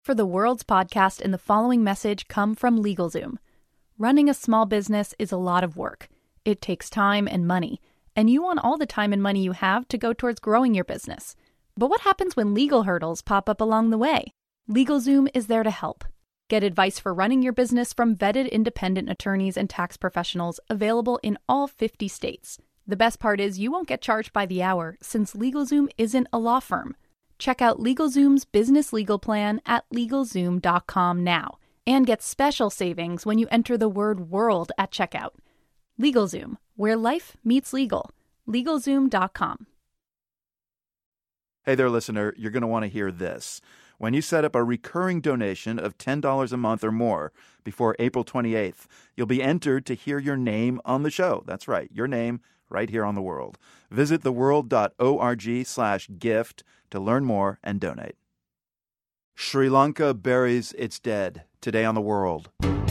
For the World's podcast and the following message come from LegalZoom. Running a small business is a lot of work. It takes time and money, and you want all the time and money you have to go towards growing your business. But what happens when legal hurdles pop up along the way? LegalZoom is there to help. Get advice for running your business from vetted independent attorneys and tax professionals available in all 50 states. The best part is you won't get charged by the hour since LegalZoom isn't a law firm. Check out LegalZoom's business legal plan at LegalZoom.com now and get special savings when you enter the word WORLD at checkout. LegalZoom, where life meets legal. LegalZoom.com. Hey there, listener. You're going to want to hear this. When you set up a recurring donation of $10 a month or more before April 28th, you'll be entered to hear your name on the show. That's right, your name right here on The World. Visit theworld.org/gift to learn more and donate. Sri Lanka buries its dead. Today on The World.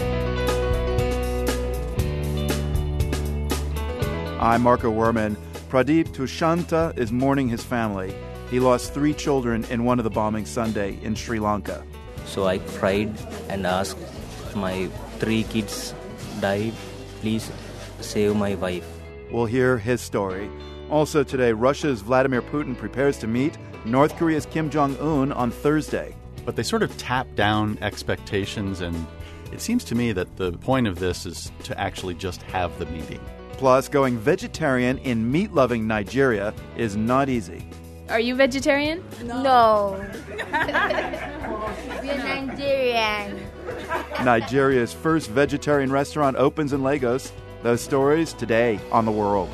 I'm Marco Werman. Pradeep Tushanta is mourning his family. He lost 3 children in one of the bombings Sunday in Sri Lanka. So I cried and asked, my 3 kids died. Please save my wife. We'll hear his story. Also today, Russia's Vladimir Putin prepares to meet North Korea's Kim Jong-un on Thursday. But they sort of tap down expectations, and it seems to me that the point of this is to actually just have the meeting. Plus, going vegetarian in meat-loving Nigeria is not easy. Are you vegetarian? No. We're Nigerian. Nigeria's first vegetarian restaurant opens in Lagos. Those stories today on The World.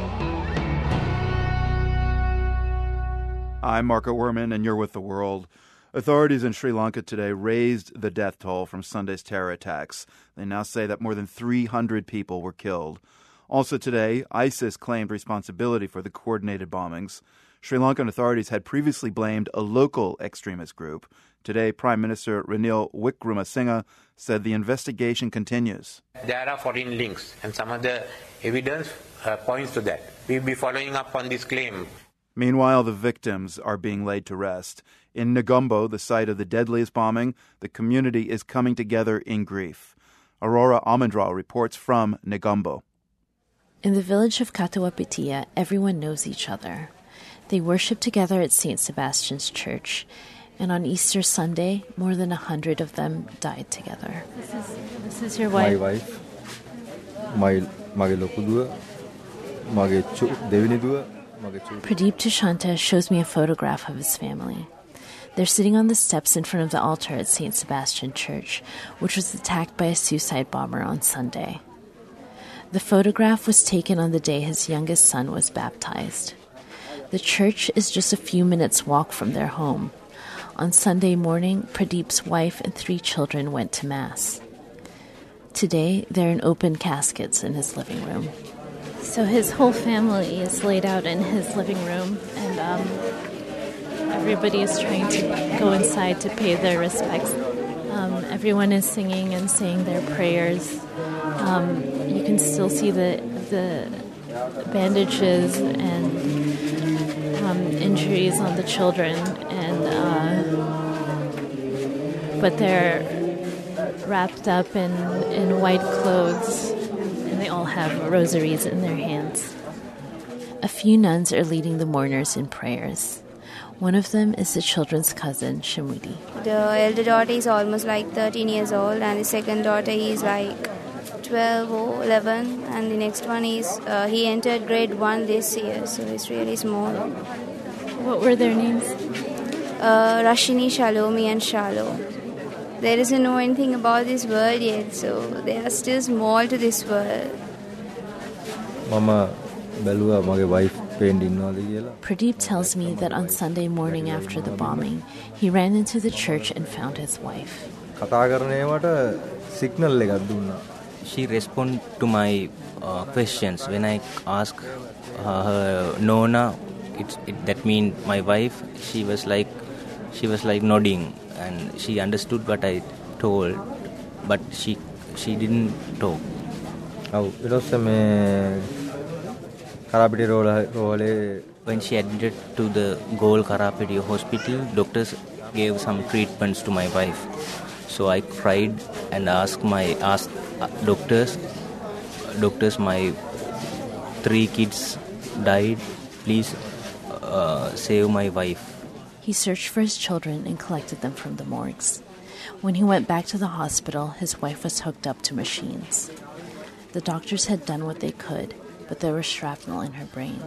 I'm Marco Werman, and you're with The World. Authorities in Sri Lanka today raised the death toll from Sunday's terror attacks. They now say that more than 300 people were killed. Also today, ISIS claimed responsibility for the coordinated bombings. Sri Lankan authorities had previously blamed a local extremist group. Today, Prime Minister Ranil Wickremesinghe said the investigation continues. There are foreign links, and some of the evidence points to that. We'll be following up on this claim. Meanwhile, the victims are being laid to rest. In Negombo, the site of the deadliest bombing, the community is coming together in grief. Aurora Amandral reports from Negombo. In the village of Katawapitia, everyone knows each other. They worship together at St. Sebastian's Church, and on Easter Sunday, more than 100 of them died together. This is your wife? My wife, mage lokuduwa, mage deviniduwa. Pradeep Tushanta shows me a photograph of his family. They're sitting on the steps in front of the altar at St. Sebastian Church, which was attacked by a suicide bomber on Sunday. The photograph was taken on the day his youngest son was baptized. The church is just a few minutes' walk from their home. On Sunday morning, Pradeep's wife and 3 children went to Mass. Today, they're in open caskets in his living room. So his whole family is laid out in his living room, and everybody is trying to go inside to pay their respects. Everyone is singing and saying their prayers. You can still see the bandages and injuries on the children, but they're wrapped up in white clothes, and they all have rosaries in their hands. A few nuns are leading the mourners in prayers. One of them is the children's cousin, Shamudi. The elder daughter is almost like 13 years old, and the second daughter is like 12 or 11, and the next one is, he entered grade 1 this year, so it's really small. What were their names? Rashini, Shalomi, and Shalo. There doesn't know anything about this world yet, so they are still small to this world. Mama baluwa mage wife pained innawada kiyala. Pradeep tells me that on Sunday morning after the bombing, he ran into the church and found his wife. Katha karana ewata signal ekak dunna. She responded to my questions. When I asked her Nona, that means my wife, she was like nodding, and she understood what I told, but she didn't talk. Karapiti role When she admitted to the Goal Karapiti hospital, doctors gave some treatments to my wife. So I cried and asked doctors, my 3 kids died. Please save my wife. He searched for his children and collected them from the morgues. When he went back to the hospital, his wife was hooked up to machines. The doctors had done what they could, but there was shrapnel in her brain.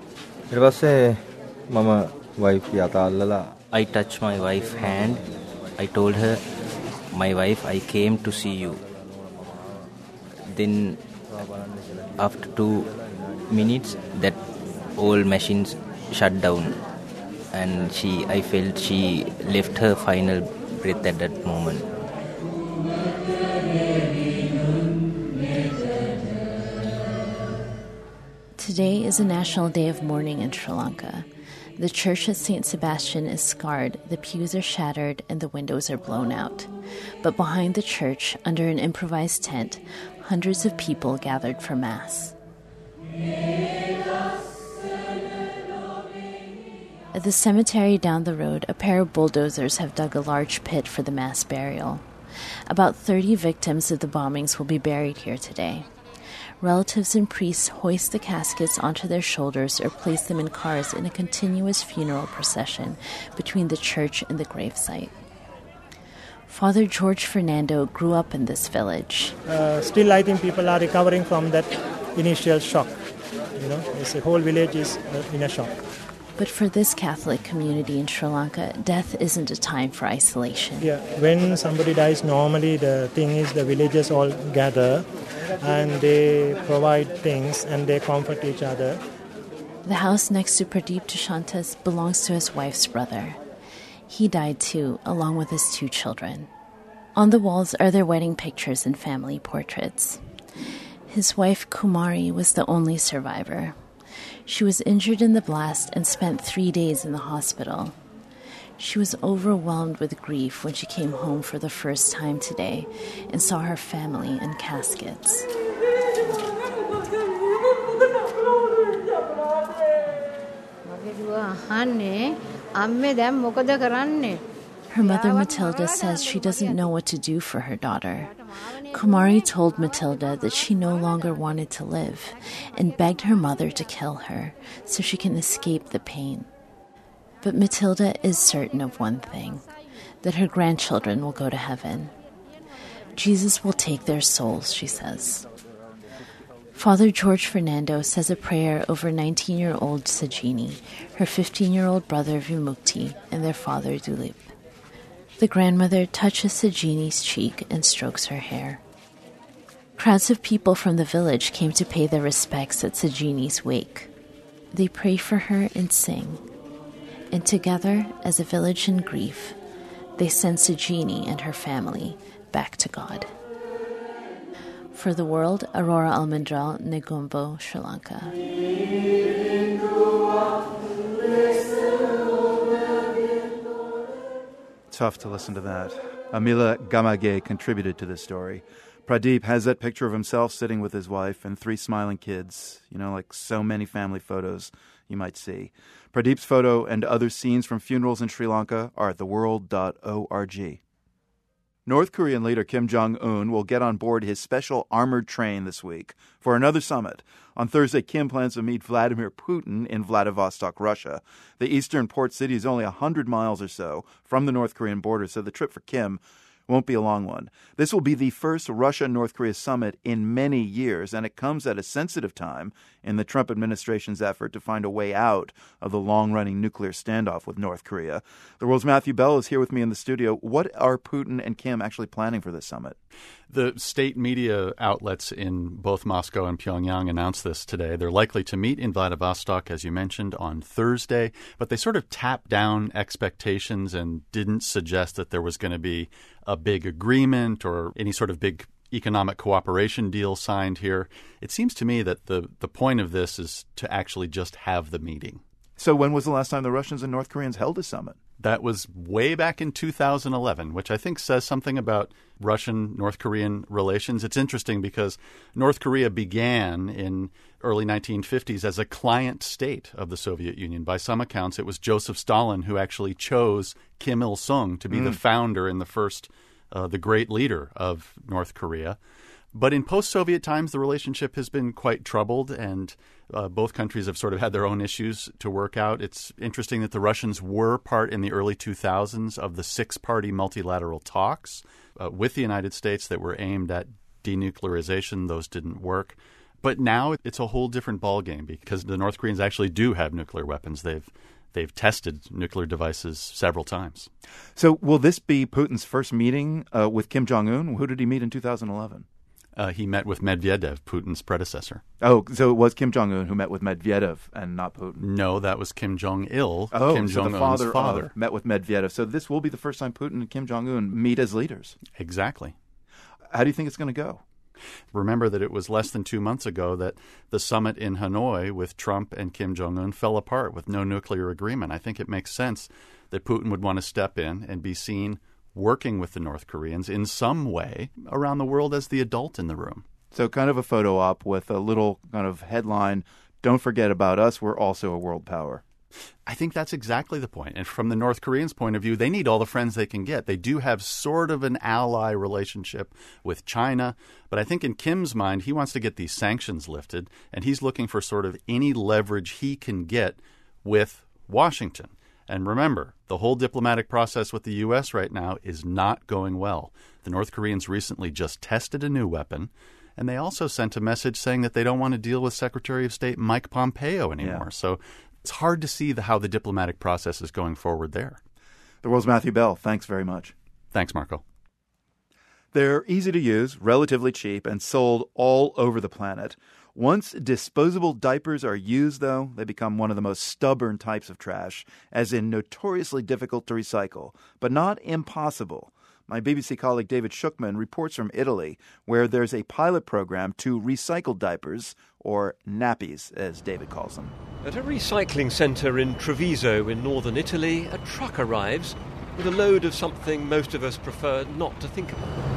I touched my wife's hand. I told her, my wife, I came to see you. Then after 2 minutes, that all machines shut down. And I felt she left her final breath at that moment. Today is a national day of mourning in Sri Lanka. The church at St. Sebastian is scarred, the pews are shattered, and the windows are blown out. But behind the church, under an improvised tent, hundreds of people gathered for Mass. At the cemetery down the road, a pair of bulldozers have dug a large pit for the mass burial. About 30 victims of the bombings will be buried here today. Relatives and priests hoist the caskets onto their shoulders or place them in cars in a continuous funeral procession between the church and the gravesite. Father George Fernando grew up in this village. Still, I think people are recovering from that initial shock. The whole village is in a shock. But for this Catholic community in Sri Lanka, death isn't a time for isolation. Yeah, when somebody dies, normally the thing is the villagers all gather and they provide things and they comfort each other. The house next to Pradeep Tushantas belongs to his wife's brother. He died too, along with his 2 children. On the walls are their wedding pictures and family portraits. His wife Kumari was the only survivor. She was injured in the blast and spent 3 days in the hospital. She was overwhelmed with grief when she came home for the first time today and saw her family in caskets. Her mother Matilda says she doesn't know what to do for her daughter. Kumari told Matilda that she no longer wanted to live and begged her mother to kill her so she can escape the pain. But Matilda is certain of one thing, that her grandchildren will go to heaven. Jesus will take their souls, she says. Father George Fernando says a prayer over 19-year-old Sajini, her 15-year-old brother Vimukti, and their father Dulip. The grandmother touches Sajini's cheek and strokes her hair. Crowds of people from the village came to pay their respects at Sajini's wake. They pray for her and sing. And together, as a village in grief, they send Sajini and her family back to God. For the World, Aurora Almendral, Negombo, Sri Lanka. Tough to listen to that. Amila Gamage contributed to this story. Pradeep has that picture of himself sitting with his wife and 3 smiling kids, like so many family photos you might see. Pradeep's photo and other scenes from funerals in Sri Lanka are at theworld.org. North Korean leader Kim Jong-un will get on board his special armored train this week for another summit. On Thursday, Kim plans to meet Vladimir Putin in Vladivostok, Russia. The eastern port city is only 100 miles or so from the North Korean border, so the trip for Kim won't be a long one. This will be the first Russia-North Korea summit in many years, and it comes at a sensitive time in the Trump administration's effort to find a way out of the long-running nuclear standoff with North Korea. The World's Matthew Bell is here with me in the studio. What are Putin and Kim actually planning for this summit? The state media outlets in both Moscow and Pyongyang announced this today. They're likely to meet in Vladivostok, as you mentioned, on Thursday, but they sort of tapped down expectations and didn't suggest that there was going to be a big agreement or any sort of big economic cooperation deal signed here. It seems to me that the point of this is to actually just have the meeting. So when was the last time the Russians and North Koreans held a summit? That was way back in 2011, which I think says something about Russian-North Korean relations. It's interesting because North Korea began in early 1950s as a client state of the Soviet Union. By some accounts, it was Joseph Stalin who actually chose Kim Il-sung to be the founder and the great leader of North Korea. But in post-Soviet times, the relationship has been quite troubled, and both countries have sort of had their own issues to work out. It's interesting that the Russians were part in the early 2000s of the six-party multilateral talks with the United States that were aimed at denuclearization. Those didn't work. But now it's a whole different ballgame because the North Koreans actually do have nuclear weapons. They've tested nuclear devices several times. So will this be Putin's first meeting with Kim Jong-un? Who did he meet in 2011? He met with Medvedev, Putin's predecessor. Oh, so it was Kim Jong-un who met with Medvedev and not Putin? No, that was Kim Jong-il, Kim Jong-un's the father. Met with Medvedev. So this will be the first time Putin and Kim Jong-un meet as leaders. Exactly. How do you think it's going to go? Remember that it was less than 2 months ago that the summit in Hanoi with Trump and Kim Jong-un fell apart with no nuclear agreement. I think it makes sense that Putin would want to step in and be seen working with the North Koreans in some way around the world as the adult in the room. So kind of a photo op with a little kind of headline, "Don't forget about us, we're also a world power." I think that's exactly the point. And from the North Koreans' point of view, they need all the friends they can get. They do have sort of an ally relationship with China. But I think in Kim's mind, he wants to get these sanctions lifted, and he's looking for sort of any leverage he can get with Washington. And remember, the whole diplomatic process with the U.S. right now is not going well. The North Koreans recently just tested a new weapon, and they also sent a message saying that they don't want to deal with Secretary of State Mike Pompeo anymore. Yeah. So it's hard to see how the diplomatic process is going forward there. The World's Matthew Bell, thanks very much. Thanks, Marco. They're easy to use, relatively cheap, and sold all over the planet. Once disposable diapers are used, though, they become one of the most stubborn types of trash, as in notoriously difficult to recycle, but not impossible. My BBC colleague David Schuchman reports from Italy, where there's a pilot program to recycle diapers, or nappies, as David calls them. At a recycling centre in Treviso in northern Italy, a truck arrives with a load of something most of us prefer not to think about.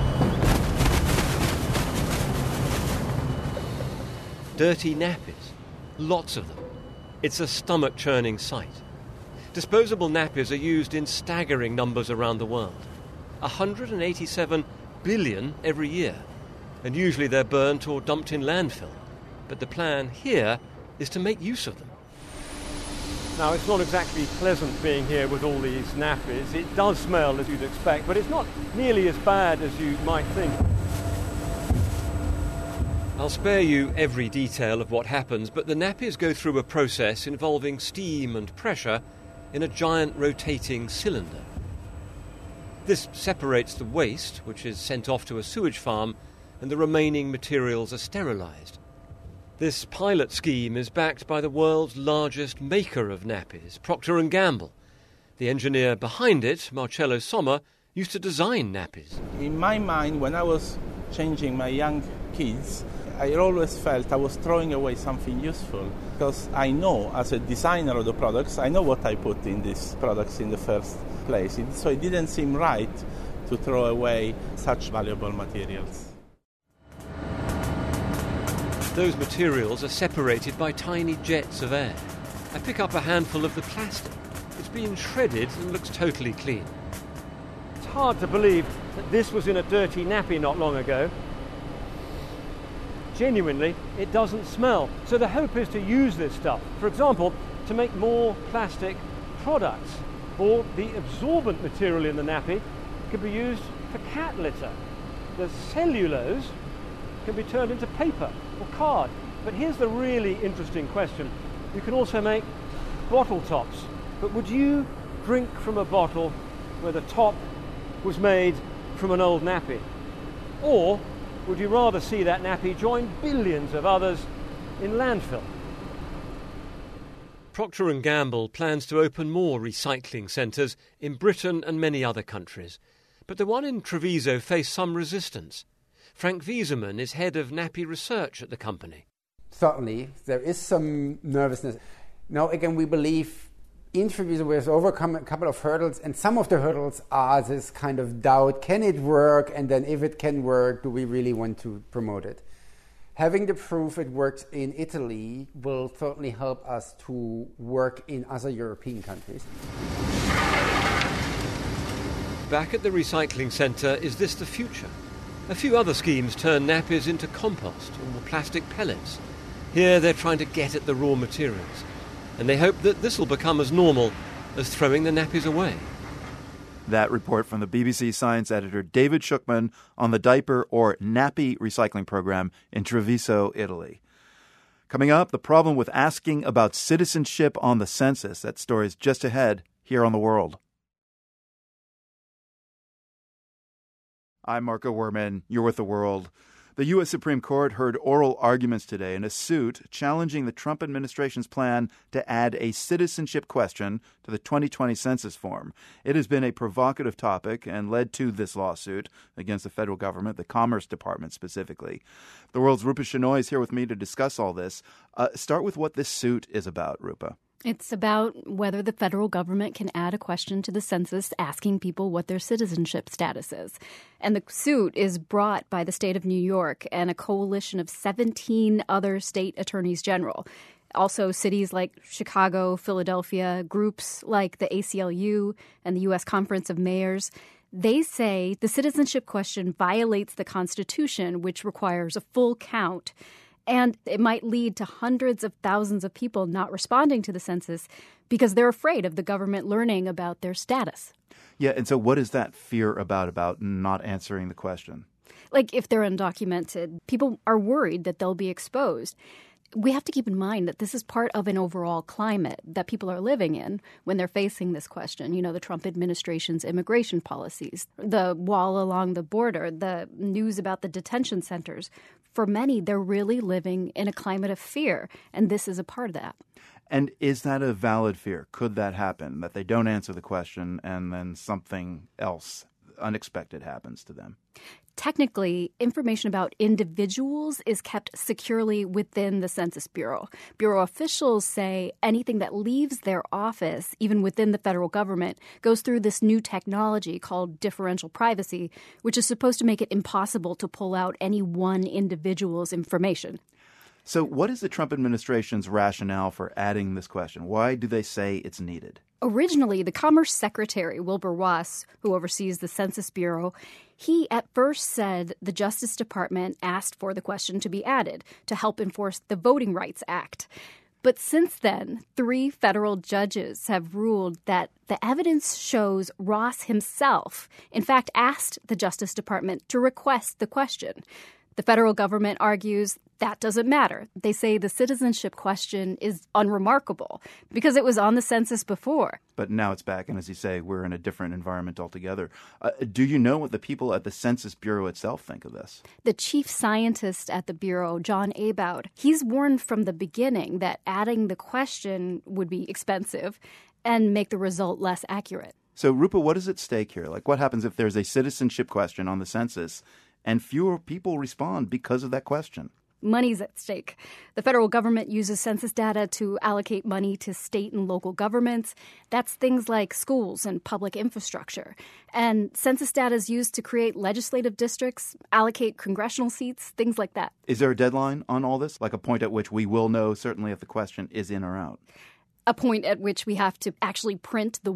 Dirty nappies. Lots of them. It's a stomach-churning sight. Disposable nappies are used in staggering numbers around the world. 187 billion every year. And usually they're burnt or dumped in landfill. But the plan here is to make use of them. Now, it's not exactly pleasant being here with all these nappies. It does smell, as you'd expect, but it's not nearly as bad as you might think. I'll spare you every detail of what happens, but the nappies go through a process involving steam and pressure in a giant rotating cylinder. This separates the waste, which is sent off to a sewage farm, and the remaining materials are sterilised. This pilot scheme is backed by the world's largest maker of nappies, Procter & Gamble. The engineer behind it, Marcello Somma, used to design nappies. In my mind, when I was changing my young kids, I always felt I was throwing away something useful, because I know, as a designer of the products, I know what I put in these products in the first place. So it didn't seem right to throw away such valuable materials. Those materials are separated by tiny jets of air. I pick up a handful of the plastic. It's been shredded and looks totally clean. It's hard to believe that this was in a dirty nappy not long ago. Genuinely, it doesn't smell. So the hope is to use this stuff, for example, to make more plastic products. Or the absorbent material in the nappy can be used for cat litter. The cellulose can be turned into paper or card. But here's the really interesting question. You can also make bottle tops. But would you drink from a bottle where the top was made from an old nappy? Or would you rather see that nappy join billions of others in landfill? Procter & Gamble plans to open more recycling centres in Britain and many other countries. But the one in Treviso faced some resistance. Frank Wiesemann is head of nappy research at the company. Certainly, there is some nervousness. Now, again, we believe in Treviso, we've overcome a couple of hurdles, and some of the hurdles are this kind of doubt, can it work? And then if it can work, do we really want to promote it? Having the proof it works in Italy will certainly help us to work in other European countries. Back at the recycling centre, is this the future? A few other schemes turn nappies into compost or plastic pellets. Here they're trying to get at the raw materials, and they hope that this will become as normal as throwing the nappies away. That report from the BBC science editor David Schuckman on the diaper or nappy recycling program in Treviso, Italy. Coming up, the problem with asking about citizenship on the census. That story's just ahead here on The World. I'm Marco Werman. You're with The World. The U.S. Supreme Court heard oral arguments today in a suit challenging the Trump administration's plan to add a citizenship question to the 2020 census form. It has been a provocative topic and led to this lawsuit against the federal government, the Commerce Department specifically. The World's Rupa Shenoy is here with me to discuss all this. Start with what this suit is about, Rupa. It's about whether the federal government can add a question to the census asking people what their citizenship status is. And the suit is brought by the state of New York and a coalition of 17 other state attorneys general. Also, cities like Chicago, Philadelphia, groups like the ACLU and the U.S. Conference of Mayors. They say the citizenship question violates the Constitution, which requires a full count. And it might lead to hundreds of thousands of people not responding to the census because they're afraid of the government learning about their status. Yeah, and so what is that fear about not answering the question? Like if they're undocumented, people are worried that they'll be exposed. We have to keep in mind that this is part of an overall climate that people are living in when they're facing this question. You know, the Trump administration's immigration policies, the wall along the border, the news about the detention centers. For many, they're really living in a climate of fear, and this is a part of that. And is that a valid fear? Could that happen, that they don't answer the question and then something else unexpected happens to them? Technically, information about individuals is kept securely within the Census Bureau. Bureau officials say anything that leaves their office, even within the federal government, goes through this new technology called differential privacy, which is supposed to make it impossible to pull out any one individual's information. So what is the Trump administration's rationale for adding this question? Why do they say it's needed? Originally, the Commerce Secretary, Wilbur Ross, who oversees the Census Bureau, he at first said the Justice Department asked for the question to be added to help enforce the Voting Rights Act. But since then, 3 federal judges have ruled that the evidence shows Ross himself, in fact, asked the Justice Department to request the question. The federal government argues that doesn't matter. They say the citizenship question is unremarkable because it was on the census before. But now it's back, and as you say, we're in a different environment altogether. Do you know what the people at the Census Bureau itself think of this? The chief scientist at the Bureau, John Aboud, he's warned from the beginning that adding the question would be expensive and make the result less accurate. So, Rupa, what is at stake here? Like, what happens if there's a citizenship question on the census and fewer people respond because of that question? Money's at stake. The federal government uses census data to allocate money to state and local governments. That's things like schools and public infrastructure. And census data is used to create legislative districts, allocate congressional seats, things like that. Is there a deadline on all this? Like a point at which we will know certainly if the question is in or out? A point at which we have to actually print the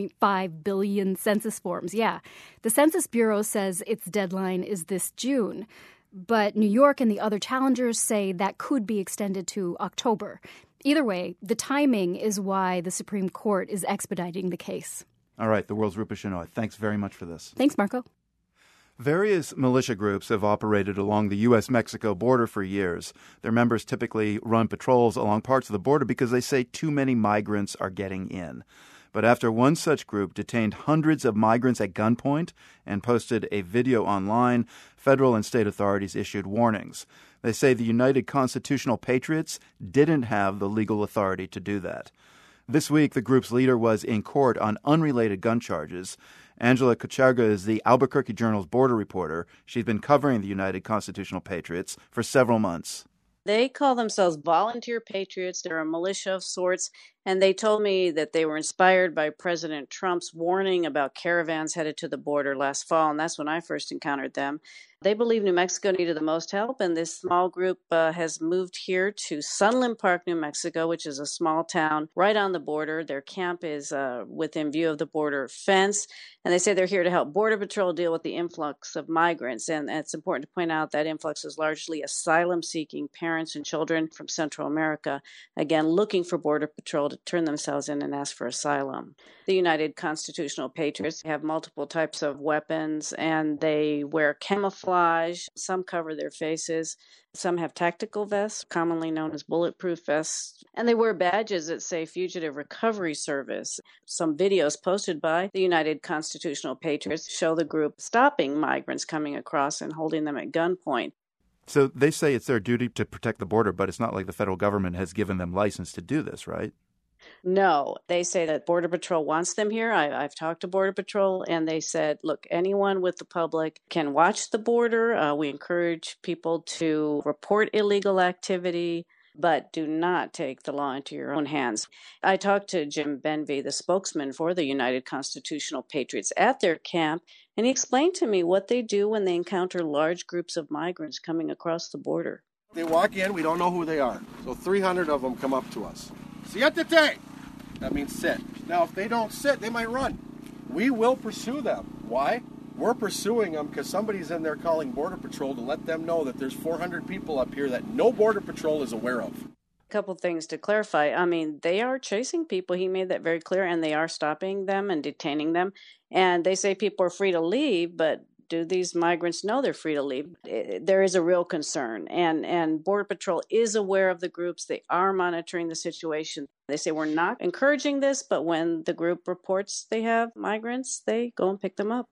1.5 billion census forms, yeah. The Census Bureau says its deadline is this June. But New York and the other challengers say that could be extended to October. Either way, the timing is why the Supreme Court is expediting the case. All right, the World's Rupa Shenoy. Thanks very much for this. Thanks, Marco. Various militia groups have operated along the U.S.-Mexico border for years. Their members typically run patrols along parts of the border because they say too many migrants are getting in. But after one such group detained hundreds of migrants at gunpoint and posted a video online, federal and state authorities issued warnings. They say the United Constitutional Patriots didn't have the legal authority to do that. This week, the group's leader was in court on unrelated gun charges. Angela Kucharga is the Albuquerque Journal's border reporter. She's been covering the United Constitutional Patriots for several months. They call themselves volunteer patriots. They're a militia of sorts, And they told me that they were inspired by President Trump's warning about caravans headed to the border last fall, and that's when I first encountered them. They believe New Mexico needed the most help, and this small group has moved here to Sunland Park, New Mexico, which is a small town right on the border. Their camp is within view of the border fence, and they say they're here to help Border Patrol deal with the influx of migrants. And it's important to point out that influx is largely asylum-seeking parents and children from Central America, again, looking for Border Patrol to turn themselves in and ask for asylum. The United Constitutional Patriots have multiple types of weapons, and they wear camouflage. Some cover their faces. Some have tactical vests, commonly known as bulletproof vests, and they wear badges that say Fugitive Recovery Service. Some videos posted by the United Constitutional Patriots show the group stopping migrants coming across and holding them at gunpoint. So they say it's their duty to protect the border, but it's not like the federal government has given them license to do this, right? No, they say that Border Patrol wants them here. I've talked to Border Patrol, and they said, look, anyone with the public can watch the border. We encourage people to report illegal activity, but do not take the law into your own hands. I talked to Jim Benvey, the spokesman for the United Constitutional Patriots, at their camp, and he explained to me what they do when they encounter large groups of migrants coming across the border. They walk in, we don't know who they are. So 300 of them come up to us. Siéntate! That means sit. Now, if they don't sit, they might run. We will pursue them. Why? We're pursuing them because somebody's in there calling Border Patrol to let them know that there's 400 people up here that no Border Patrol is aware of. A couple things to clarify. I mean, they are chasing people. He made that very clear, and they are stopping them and detaining them. And they say people are free to leave, but do these migrants know they're free to leave? There is a real concern. And Border Patrol is aware of the groups. They are monitoring the situation. They say we're not encouraging this, but when the group reports they have migrants, they go and pick them up.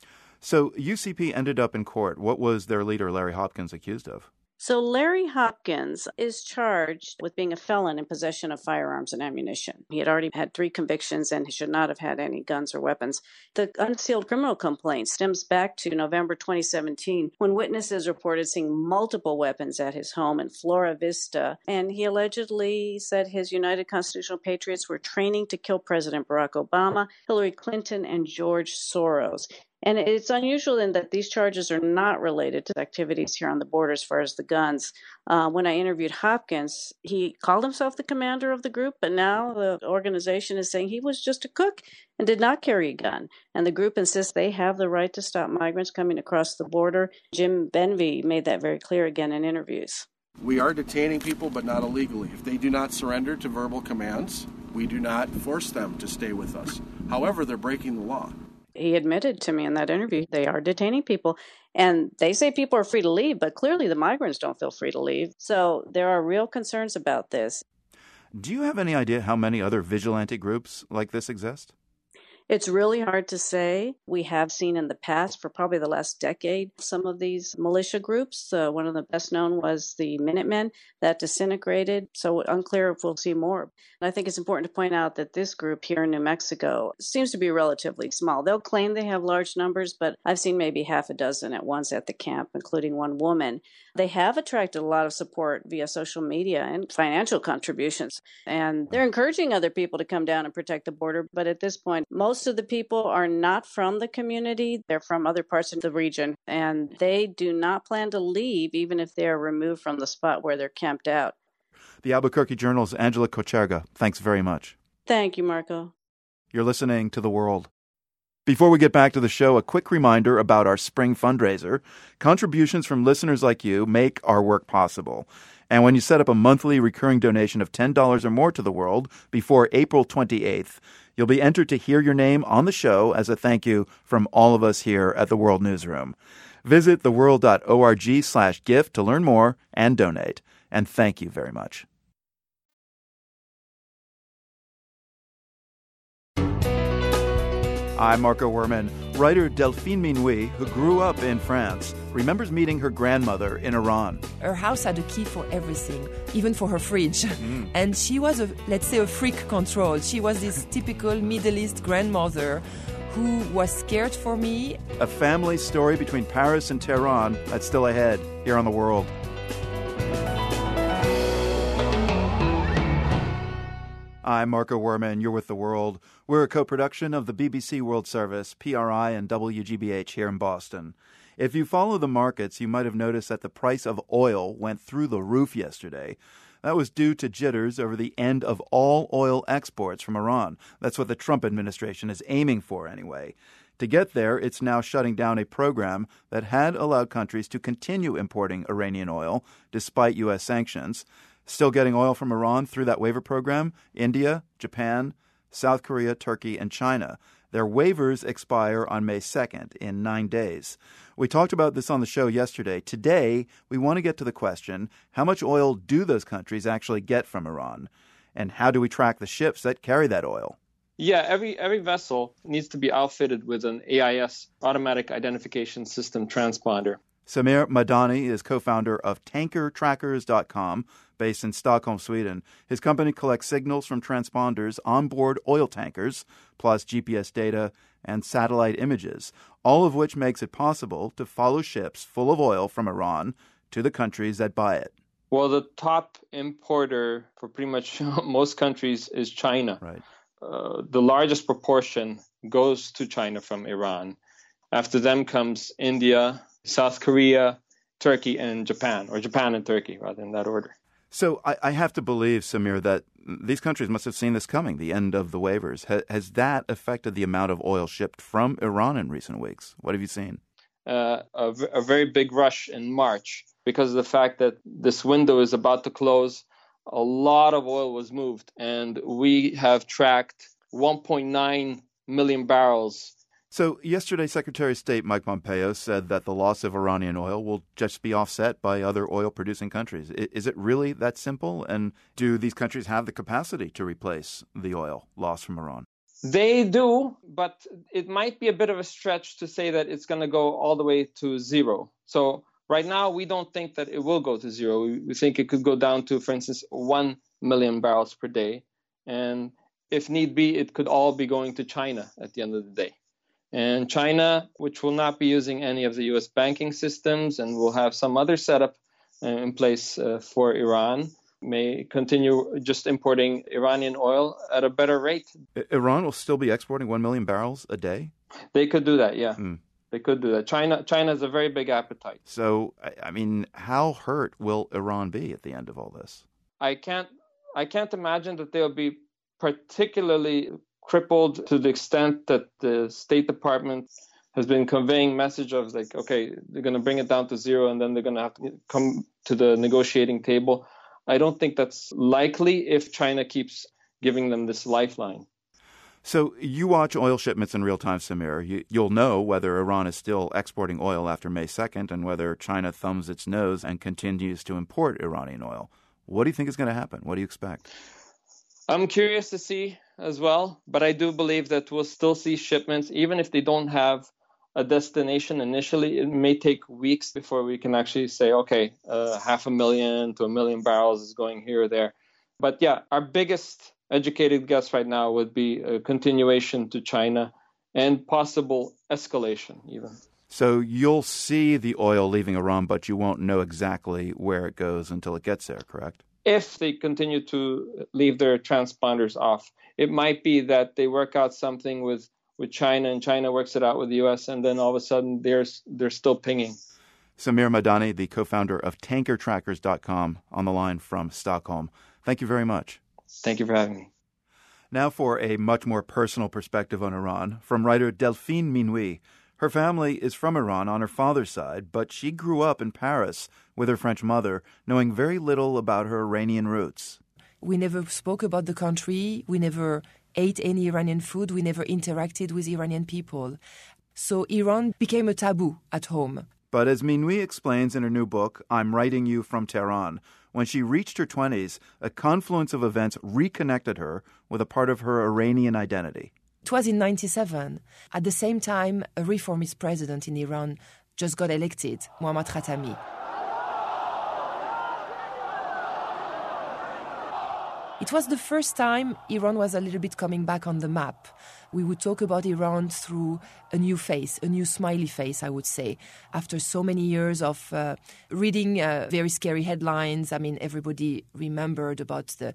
So UCP ended up in court. What was their leader, Larry Hopkins, accused of? So Larry Hopkins is charged with being a felon in possession of firearms and ammunition. He had already had 3 convictions, and he should not have had any guns or weapons. The unsealed criminal complaint stems back to November 2017, when witnesses reported seeing multiple weapons at his home in Flora Vista, and he allegedly said his United Constitutional Patriots were training to kill President Barack Obama, Hillary Clinton, and George Soros. And it's unusual in that these charges are not related to activities here on the border as far as the guns. When I interviewed Hopkins, he called himself the commander of the group, but now the organization is saying he was just a cook and did not carry a gun. And the group insists they have the right to stop migrants coming across the border. Jim Benvey made that very clear again in interviews. We are detaining people, but not illegally. If they do not surrender to verbal commands, we do not force them to stay with us. However, they're breaking the law. He admitted to me in that interview they are detaining people, and they say people are free to leave, but clearly the migrants don't feel free to leave. So there are real concerns about this. Do you have any idea how many other vigilante groups like this exist? It's really hard to say. We have seen in the past, for probably the last decade, some of these militia groups. One of the best known was the Minutemen that disintegrated. So unclear if we'll see more. And I think it's important to point out that this group here in New Mexico seems to be relatively small. They'll claim they have large numbers, but I've seen maybe half a dozen at once at the camp, including one woman. They have attracted a lot of support via social media and financial contributions. And they're encouraging other people to come down and protect the border. But at this point, most of the people are not from the community. They're from other parts of the region. And they do not plan to leave, even if they are removed from the spot where they're camped out. The Albuquerque Journal's Angela Kocherga. Thanks very much. Thank you, Marco. You're listening to The World. Before we get back to the show, a quick reminder about our spring fundraiser. Contributions from listeners like you make our work possible. And when you set up a monthly recurring donation of $10 or more to The World before April 28th, you'll be entered to hear your name on the show as a thank you from all of us here at The World Newsroom. Visit theworld.org/gift to learn more and donate. And thank you very much. I'm Marco Werman. Writer Delphine Minouy, who grew up in France, remembers meeting her grandmother in Iran. Her house had a key for everything, even for her fridge. And she was, let's say, a freak control. She was this typical Middle East grandmother who was scared for me. A family story between Paris and Tehran that's still ahead here on The World. I'm Marco Werman. You're with The World. We're a co-production of the BBC World Service, PRI, and WGBH here in Boston. If you follow the markets, you might have noticed that the price of oil went through the roof yesterday. That was due to jitters over the end of all oil exports from Iran. That's what the Trump administration is aiming for anyway. To get there, it's now shutting down a program that had allowed countries to continue importing Iranian oil despite U.S. sanctions. Still getting oil from Iran through that waiver program: India, Japan, South Korea, Turkey, and China. Their waivers expire on May 2nd, in 9 days. We talked about this on the show yesterday. Today, we want to get to the question, how much oil do those countries actually get from Iran? And how do we track the ships that carry that oil? Yeah, every vessel needs to be outfitted with an AIS, Automatic Identification System transponder. Samir Madani is co-founder of TankerTrackers.com, based in Stockholm, Sweden. His company collects signals from transponders on board oil tankers, plus GPS data and satellite images, all of which makes it possible to follow ships full of oil from Iran to the countries that buy it. Well, the top importer for pretty much most countries is China. Right. The largest proportion goes to China from Iran. After them comes India, South Korea, Turkey, and Japan, or Japan and Turkey, rather, in that order. So I have to believe, Samir, that these countries must have seen this coming, the end of the waivers. Has that affected the amount of oil shipped from Iran in recent weeks? What have you seen? A very big rush in March because of the fact that this window is about to close. A lot of oil was moved, and we have tracked 1.9 million barrels. So yesterday, Secretary of State Mike Pompeo said that the loss of Iranian oil will just be offset by other oil-producing countries. Is it really that simple? And do these countries have the capacity to replace the oil lost from Iran? They do, but it might be a bit of a stretch to say that it's going to go all the way to zero. So right now, we don't think that it will go to zero. We think it could go down to, for instance, 1 million barrels per day. And if need be, it could all be going to China at the end of the day. And China, which will not be using any of the U.S. banking systems and will have some other setup in place for Iran, may continue just importing Iranian oil at a better rate. Iran will still be exporting 1 million barrels a day? They could do that, yeah. They could do that. China has a very big appetite. So, I mean, how hurt will Iran be at the end of all this? I can't imagine that they'll be particularly crippled to the extent that the State Department has been conveying message of like, okay, they're going to bring it down to zero and then they're going to have to come to the negotiating table. I don't think that's likely if China keeps giving them this lifeline. So you watch oil shipments in real time, Samir. You'll know whether Iran is still exporting oil after May 2nd and whether China thumbs its nose and continues to import Iranian oil. What do you think is going to happen? What do you expect? I'm curious to see as well, but I do believe that we'll still see shipments, even if they don't have a destination initially. It may take weeks before we can actually say, okay, 500,000 to 1 million barrels is going here or there. But yeah, our biggest educated guess right now would be a continuation to China and possible escalation even. So you'll see the oil leaving Iran, but you won't know exactly where it goes until it gets there, correct? If they continue to leave their transponders off. It might be that they work out something with China and China works it out with the U.S. and then all of a sudden they're still pinging. Samir Madani, the co-founder of TankerTrackers.com, on the line from Stockholm. Thank you very much. Thank you for having me. Now for a much more personal perspective on Iran, from writer Delphine Minuit. Her family is from Iran on her father's side, but she grew up in Paris with her French mother, knowing very little about her Iranian roots. We never spoke about the country. We never ate any Iranian food. We never interacted with Iranian people. So Iran became a taboo at home. But as Minuit explains in her new book, I'm Writing You from Tehran, when she reached her 20s, a confluence of events reconnected her with a part of her Iranian identity. It was in 1997. At the same time, a reformist president in Iran just got elected, Mohammad Khatami. It was the first time Iran was a little bit coming back on the map. We would talk about Iran through a new face, a new smiley face, I would say. After so many years of reading very scary headlines, I mean, everybody remembered about the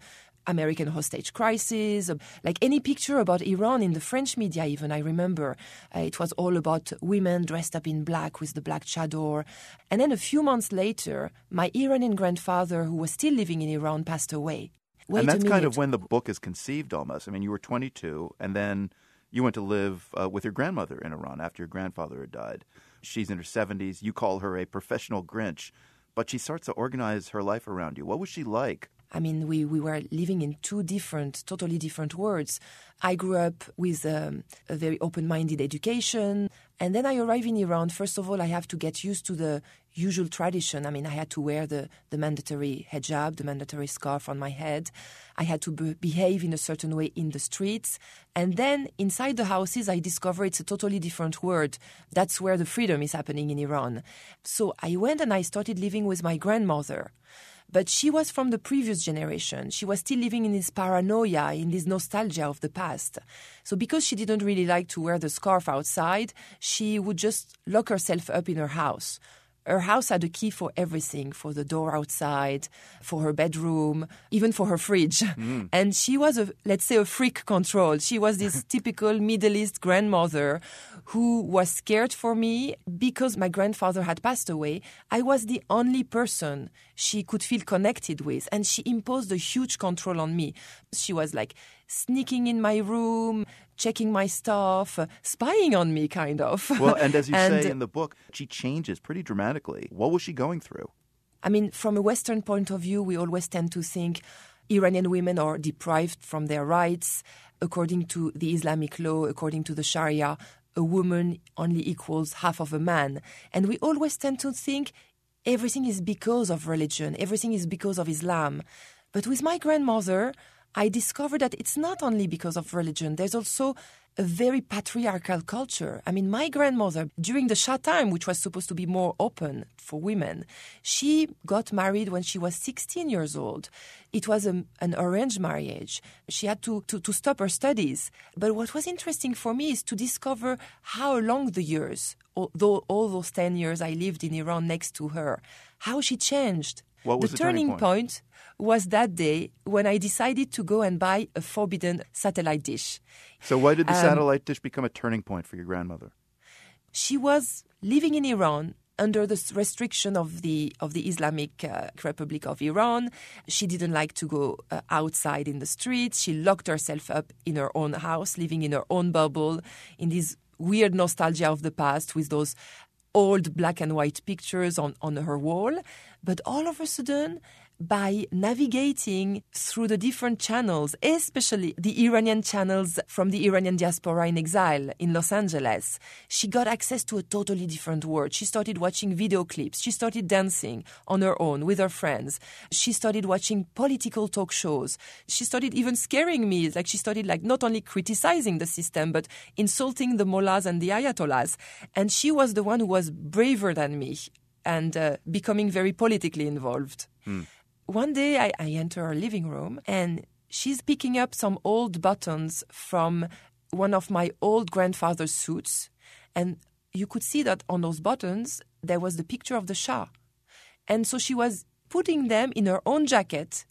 American hostage crisis, like any picture about Iran in the French media even, I remember. It was all about women dressed up in black with the black chador. And then a few months later, my Iranian grandfather, who was still living in Iran, passed away. And that's kind of when the book is conceived almost. I mean, you were 22, and then you went to live with your grandmother in Iran after your grandfather had died. She's in her 70s. You call her a professional Grinch, but she starts to organize her life around you. What was she like? I mean, we were living in totally different worlds. I grew up with a very open-minded education. And then I arrive in Iran. First of all, I have to get used to the usual tradition. I mean, I had to wear the mandatory hijab, the mandatory scarf on my head. I had to behave in a certain way in the streets. And then inside the houses, I discover it's a totally different world. That's where the freedom is happening in Iran. So I went and I started living with my grandmother. But she was from the previous generation. She was still living in this paranoia, in this nostalgia of the past. So because she didn't really like to wear the scarf outside, she would just lock herself up in her house. Her house had a key for everything, for the door outside, for her bedroom, even for her fridge. And she was, let's say, a freak control. She was this typical Middle East grandmother who was scared for me because my grandfather had passed away. I was the only person she could feel connected with, and she imposed a huge control on me. She was like sneaking in my room, checking my stuff, spying on me, kind of. Well, and as you say in the book, she changes pretty dramatically. What was she going through? I mean, from a Western point of view, we always tend to think Iranian women are deprived from their rights. According to the Islamic law, according to the Sharia, a woman only equals half of a man. And we always tend to think everything is because of religion, everything is because of Islam. But with my grandmother, I discovered that it's not only because of religion. There's also a very patriarchal culture. I mean, my grandmother, during the Shah time, which was supposed to be more open for women, she got married when she was 16 years old. It was an arranged marriage. She had to stop her studies. But what was interesting for me is to discover how along the years, although all those 10 years I lived in Iran next to her, how she changed. What was the turning point was that day when I decided to go and buy a forbidden satellite dish. So why did the satellite dish become a turning point for your grandmother? She was living in Iran under the restriction of the Islamic Republic of Iran. She didn't like to go outside in the streets. She locked herself up in her own house, living in her own bubble, in this weird nostalgia of the past with those old black and white pictures on her wall. But all of a sudden, by navigating through the different channels, especially the Iranian channels from the Iranian diaspora in exile in Los Angeles, she got access to a totally different world. She started watching video clips. She started dancing on her own with her friends. She started watching political talk shows. She started even scaring me. Like she started not only criticizing the system, but insulting the mullahs and the ayatollahs. And she was the one who was braver than me and becoming very politically involved. One day I enter her living room and she's picking up some old buttons from one of my old grandfather's suits. And you could see that on those buttons, there was the picture of the Shah. And so she was putting them in her own jacket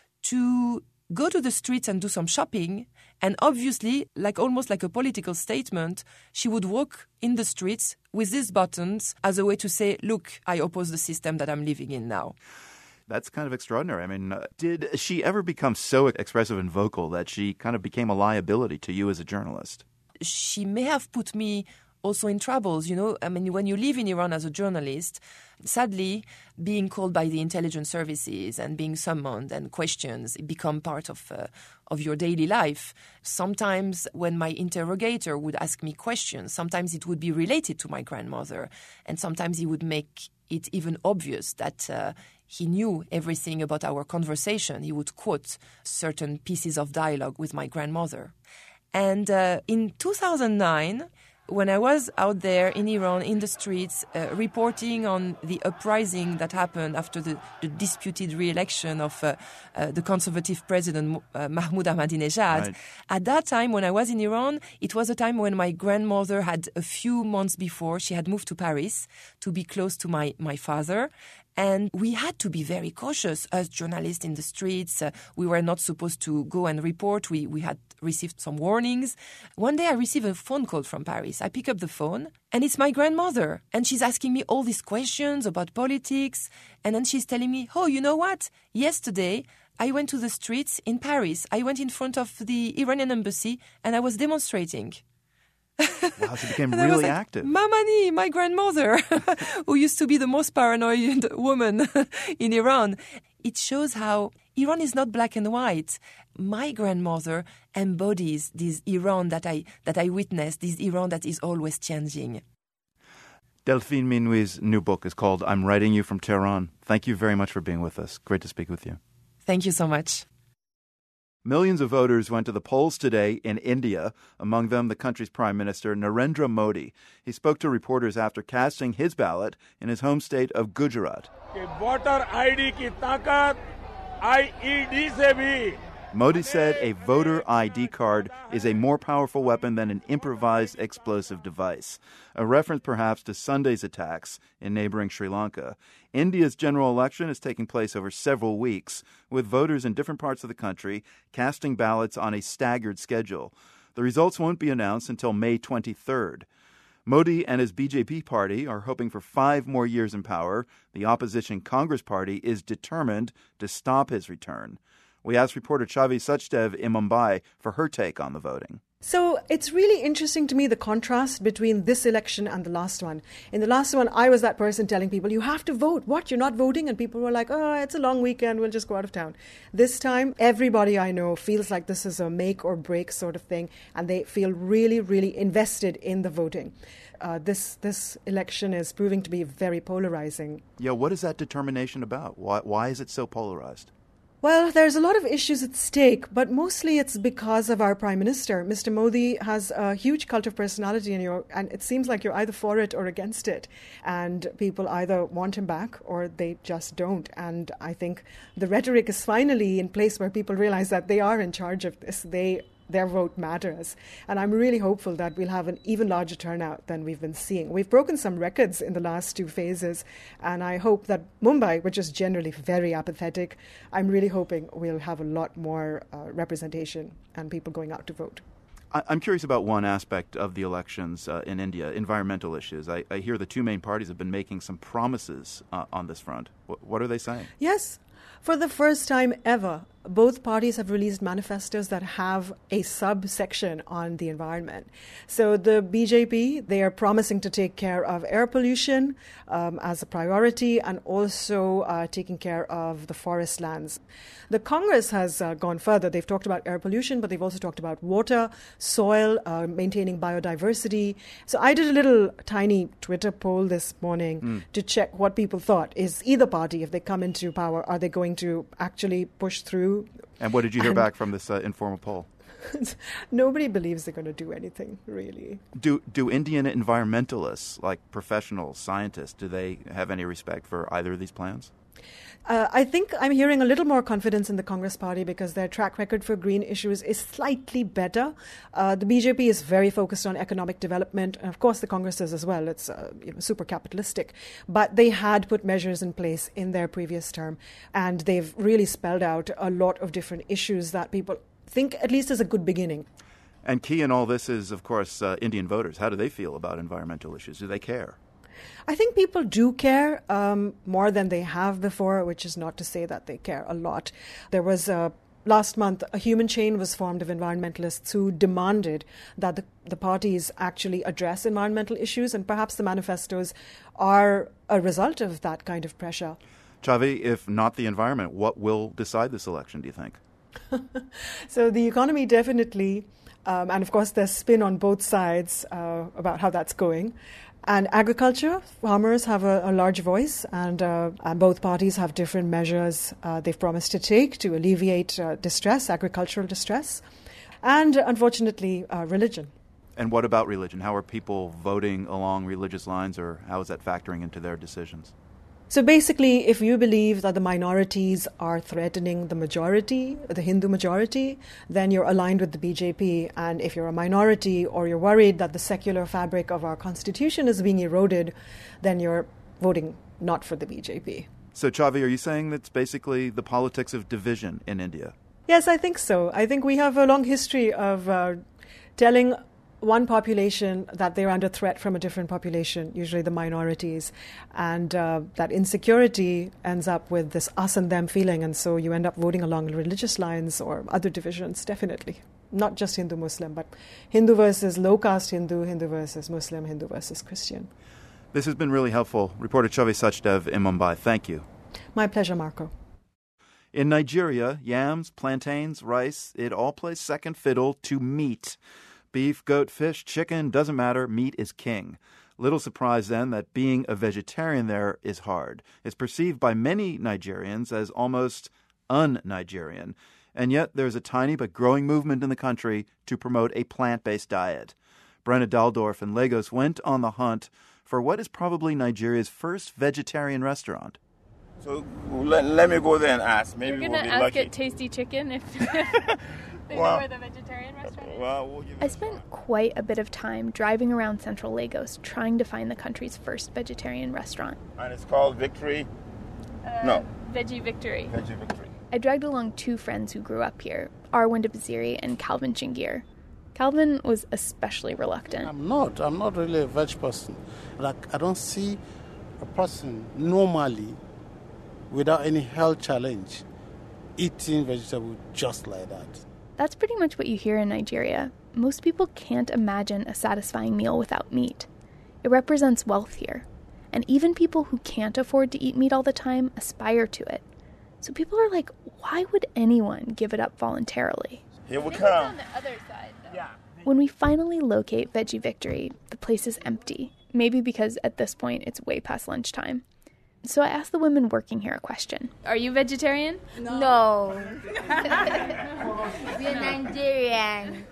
to go to the streets and do some shopping. And obviously, almost like a political statement, she would walk in the streets with these buttons as a way to say, look, I oppose the system that I'm living in now. That's kind of extraordinary. I mean, did she ever become so expressive and vocal that she kind of became a liability to you as a journalist? She may have put me also in troubles, I mean, when you live in Iran as a journalist, sadly, being called by the intelligence services and being summoned and questions become part of your daily life. Sometimes when my interrogator would ask me questions, sometimes it would be related to my grandmother, and sometimes he would make it even obvious that he knew everything about our conversation. He would quote certain pieces of dialogue with my grandmother. And in 2009, When I was out there in Iran, in the streets, reporting on the uprising that happened after the disputed re-election of the conservative president Mahmoud Ahmadinejad, Right. At that time, when I was in Iran, it was a time when my grandmother had a few months before, she had moved to Paris to be close to my father. And we had to be very cautious as journalists in the streets. We were not supposed to go and report. We had received some warnings. One day I received a phone call from Paris. I pick up the phone and it's my grandmother. And she's asking me all these questions about politics. And then she's telling me, oh, you know what? Yesterday, I went to the streets in Paris. I went in front of the Iranian embassy and I was demonstrating. Wow, she became And I was really like, active. Mamani, my grandmother, who used to be the most paranoid woman in Iran. It shows how Iran is not black and white. My grandmother embodies this Iran that I witnessed, this Iran that is always changing. Delphine Minuit's new book is called I'm Writing You from Tehran. Thank you very much for being with us. Great to speak with you. Thank you so much. Millions of voters went to the polls today in India, among them the country's Prime Minister Narendra Modi. He spoke to reporters after casting his ballot in his home state of Gujarat. voter ID की ताकत IED से भी Modi said a voter ID card is a more powerful weapon than an improvised explosive device, a reference perhaps to Sunday's attacks in neighboring Sri Lanka. India's general election is taking place over several weeks, with voters in different parts of the country casting ballots on a staggered schedule. The results won't be announced until May 23rd. Modi and his BJP party are hoping for 5 more years in power. The opposition Congress Party is determined to stop his return. We asked reporter Chavi Sachdev in Mumbai for her take on the voting. So it's really interesting to me, the contrast between this election and the last one. In the last one, I was that person telling people, you have to vote. What, you're not voting? And people were like, oh, it's a long weekend, we'll just go out of town. This time, everybody I know feels like this is a make or break sort of thing, and they feel really, really invested in the voting. This election is proving to be very polarizing. Yeah, what is that determination about? Why is it so polarized? Well, there's a lot of issues at stake, but mostly it's because of our Prime Minister. Mr. Modi has a huge cult of personality, and it seems like you're either for it or against it. And people either want him back or they just don't. And I think the rhetoric is finally in place where people realize that they are in charge of this. Their vote matters. And I'm really hopeful that we'll have an even larger turnout than we've been seeing. We've broken some records in the last 2 phases, and I hope that Mumbai, which is generally very apathetic, I'm really hoping we'll have a lot more representation and people going out to vote. I'm curious about one aspect of the elections in India, environmental issues. I hear the 2 main parties have been making some promises on this front. What are they saying? Yes. For the first time ever, both parties have released manifestos that have a subsection on the environment. So the BJP, they are promising to take care of air pollution as a priority and also taking care of the forest lands. The Congress has gone further. They've talked about air pollution, but they've also talked about water, soil, maintaining biodiversity. So I did a little tiny Twitter poll this morning to check what people thought. Is either party, if they come into power, are they going to actually push through? And what did you hear back from this informal poll? Nobody believes they're going to do anything, really. Do Indian environmentalists, like professionals, scientists, do they have any respect for either of these plans? I think I'm hearing a little more confidence in the Congress Party because their track record for green issues is slightly better. The BJP is very focused on economic development, and of course the Congress is as well. It's super capitalistic. But they had put measures in place in their previous term, and they've really spelled out a lot of different issues that people think at least is a good beginning. And key in all this is, of course, Indian voters. How do they feel about environmental issues? Do they care? I think people do care more than they have before, which is not to say that they care a lot. There was last month, a human chain was formed of environmentalists who demanded that the parties actually address environmental issues, and perhaps the manifestos are a result of that kind of pressure. Chavi, if not the environment, what will decide this election, do you think? So the economy definitely, and of course there's spin on both sides about how that's going. And agriculture, farmers have a large voice, and both parties have different measures they've promised to take to alleviate distress, agricultural distress, and unfortunately, religion. And what about religion? How are people voting along religious lines, or how is that factoring into their decisions? So basically, if you believe that the minorities are threatening the majority, the Hindu majority, then you're aligned with the BJP. And if you're a minority or you're worried that the secular fabric of our constitution is being eroded, then you're voting not for the BJP. So, Chavi, are you saying that's basically the politics of division in India? Yes, I think so. I think we have a long history of telling one population that they're under threat from a different population, usually the minorities, and that insecurity ends up with this us and them feeling, and so you end up voting along religious lines or other divisions, definitely. Not just Hindu-Muslim, but Hindu versus low-caste Hindu, Hindu versus Muslim, Hindu versus Christian. This has been really helpful. Reporter Chavi Sachdev in Mumbai. Thank you. My pleasure, Marco. In Nigeria, yams, plantains, rice, it all plays second fiddle to meat. Beef, goat, fish, chicken, doesn't matter, meat is king. Little surprise then that being a vegetarian there is hard. It's perceived by many Nigerians as almost un-Nigerian. And yet there's a tiny but growing movement in the country to promote a plant-based diet. Brenna Daldorf in Lagos went on the hunt for what is probably Nigeria's first vegetarian restaurant. So let me go there and ask. Maybe You're we'll going be to ask lucky. at Tasty Chicken if they know where the vegetarian restaurant is? I spent quite a bit of time driving around central Lagos trying to find the country's first vegetarian restaurant. And it's called Victory? No. Veggie Victory. Veggie Victory. I dragged along two friends who grew up here, Arwin Dabaziri and Calvin Chingir. Calvin was especially reluctant. I'm not really a veg person. Like, I don't see a person normally without any health challenge eating vegetable just like that. That's pretty much what you hear in Nigeria. Most people can't imagine a satisfying meal without meat. It represents wealth here. And even people who can't afford to eat meat all the time aspire to it. So people are like, why would anyone give it up voluntarily? Here we come. On the other side, though. Yeah. When we finally locate Veggie Victory, the place is empty. Maybe because at this point it's way past lunchtime. So I asked the women working here a question. Are you vegetarian? No. We're Nigerian.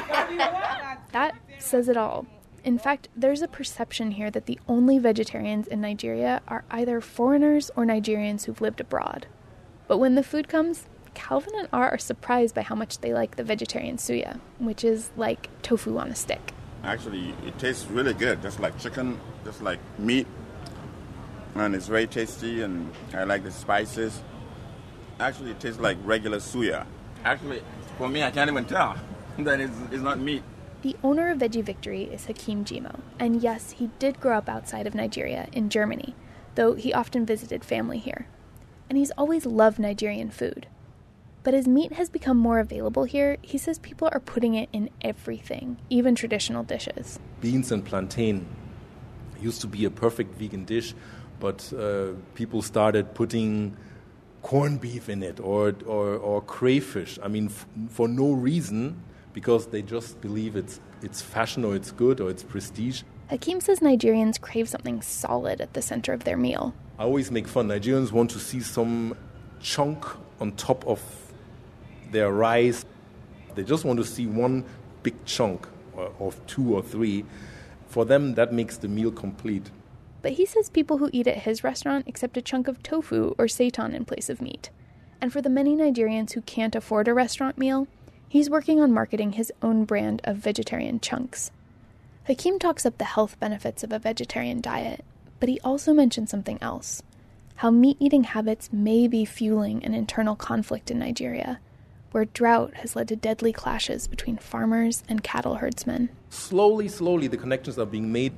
That says it all. In fact, there's a perception here that the only vegetarians in Nigeria are either foreigners or Nigerians who've lived abroad. But when the food comes, Calvin and R are surprised by how much they like the vegetarian suya, which is like tofu on a stick. Actually, it tastes really good, just like chicken, just like meat. And it's very tasty, and I like the spices. Actually, it tastes like regular suya. Actually, for me, I can't even tell that it's not meat. The owner of Veggie Victory is Hakeem Jimo, and yes, he did grow up outside of Nigeria, in Germany, though he often visited family here. And he's always loved Nigerian food. But as meat has become more available here, he says people are putting it in everything, even traditional dishes. Beans and plantain used to be a perfect vegan dish, but people started putting corned beef in it or crayfish. I mean, for no reason, because they just believe it's fashion or it's good or it's prestige. Hakeem says Nigerians crave something solid at the center of their meal. I always make fun. Nigerians want to see some chunk on top of their rice. They just want to see one big chunk of 2 or 3. For them, that makes the meal complete. But he says people who eat at his restaurant accept a chunk of tofu or seitan in place of meat. And for the many Nigerians who can't afford a restaurant meal, he's working on marketing his own brand of vegetarian chunks. Hakeem talks up the health benefits of a vegetarian diet, but he also mentions something else. How meat-eating habits may be fueling an internal conflict in Nigeria, where drought has led to deadly clashes between farmers and cattle herdsmen. Slowly, the connections are being made.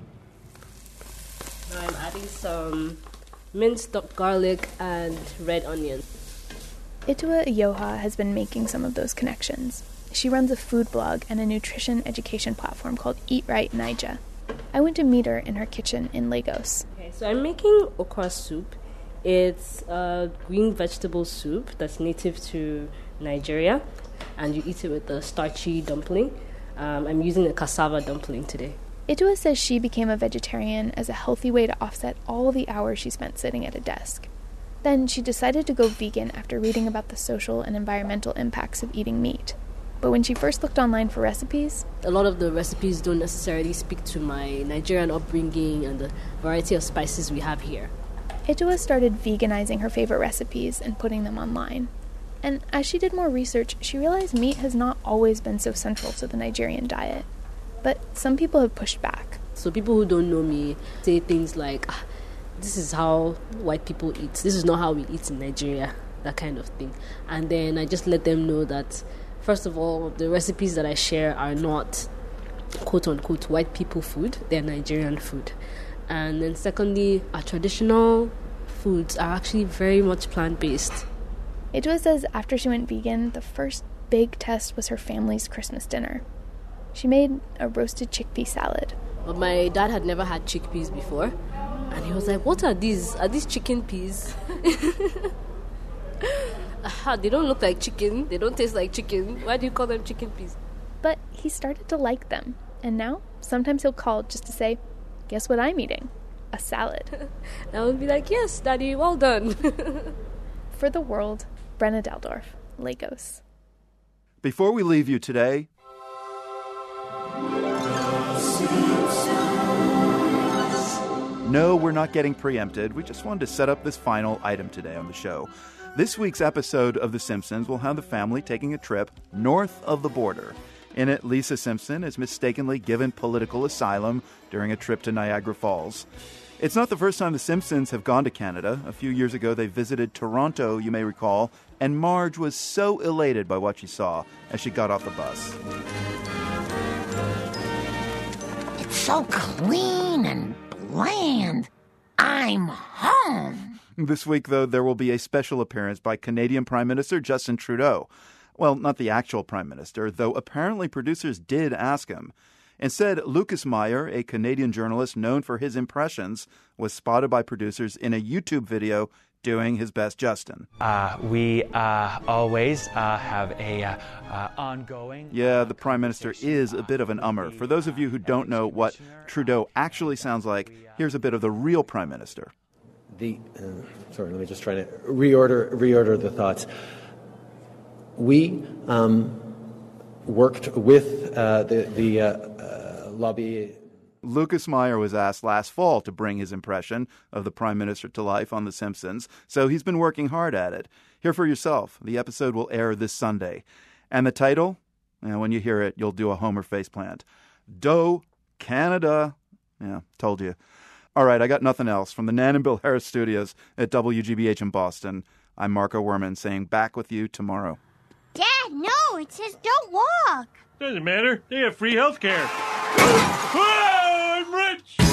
Now I'm adding some minced garlic and red onion. Itua Iyoha has been making some of those connections. She runs a food blog and a nutrition education platform called Eat Right Naija. I went to meet her in her kitchen in Lagos. Okay, so I'm making okra soup. It's a green vegetable soup that's native to Nigeria, and you eat it with a starchy dumpling. I'm using a cassava dumpling today. Itua says she became a vegetarian as a healthy way to offset all the hours she spent sitting at a desk. Then she decided to go vegan after reading about the social and environmental impacts of eating meat. But when she first looked online for recipes, a lot of the recipes don't necessarily speak to my Nigerian upbringing and the variety of spices we have here. Ejua started veganizing her favorite recipes and putting them online. And as she did more research, she realized meat has not always been so central to the Nigerian diet. But some people have pushed back. So people who don't know me say things like, this is how white people eat. This is not how we eat in Nigeria, that kind of thing. And then I just let them know that, first of all, the recipes that I share are not quote-unquote white people food. They're Nigerian food. And then secondly, our traditional foods are actually very much plant-based. Ejua says after she went vegan, the first big test was her family's Christmas dinner. She made a roasted chickpea salad. But my dad had never had chickpeas before. And he was like, what are these? Are these chicken peas? They don't look like chicken. They don't taste like chicken. Why do you call them chicken peas? But he started to like them. And now, sometimes he'll call just to say, guess what I'm eating? A salad. And I would be like, yes, Daddy, well done. For the World, Brenna Daldorf, Lagos. Before we leave you today, no, we're not getting preempted. We just wanted to set up this final item today on the show. This week's episode of The Simpsons will have the family taking a trip north of the border. In it, Lisa Simpson is mistakenly given political asylum during a trip to Niagara Falls. It's not the first time the Simpsons have gone to Canada. A few years ago, they visited Toronto, you may recall, and Marge was so elated by what she saw as she got off the bus. It's so clean and bland. I'm home. This week, though, there will be a special appearance by Canadian Prime Minister Justin Trudeau. Well, not the actual Prime Minister, though apparently producers did ask him. Instead, Lucas Meyer, a Canadian journalist known for his impressions, was spotted by producers in a YouTube video doing his best Justin. We always have a ongoing... Yeah, the Prime Minister is a bit of an ummer. For those of you who don't know what Trudeau actually sounds like, here's a bit of the real Prime Minister. Sorry, let me just try to reorder the thoughts. We worked with the lobby. Lucas Meyer was asked last fall to bring his impression of the Prime Minister to life on The Simpsons, so he's been working hard at it. Hear for yourself. The episode will air this Sunday. And the title? When you hear it, you'll do a Homer faceplant. Do Canada. Yeah, told you. All right, I got nothing else. From the Nan and Bill Harris studios at WGBH in Boston, I'm Marco Werman saying back with you tomorrow. Dad, no, it says don't walk. Doesn't matter. They have free health care. Oh, I'm rich!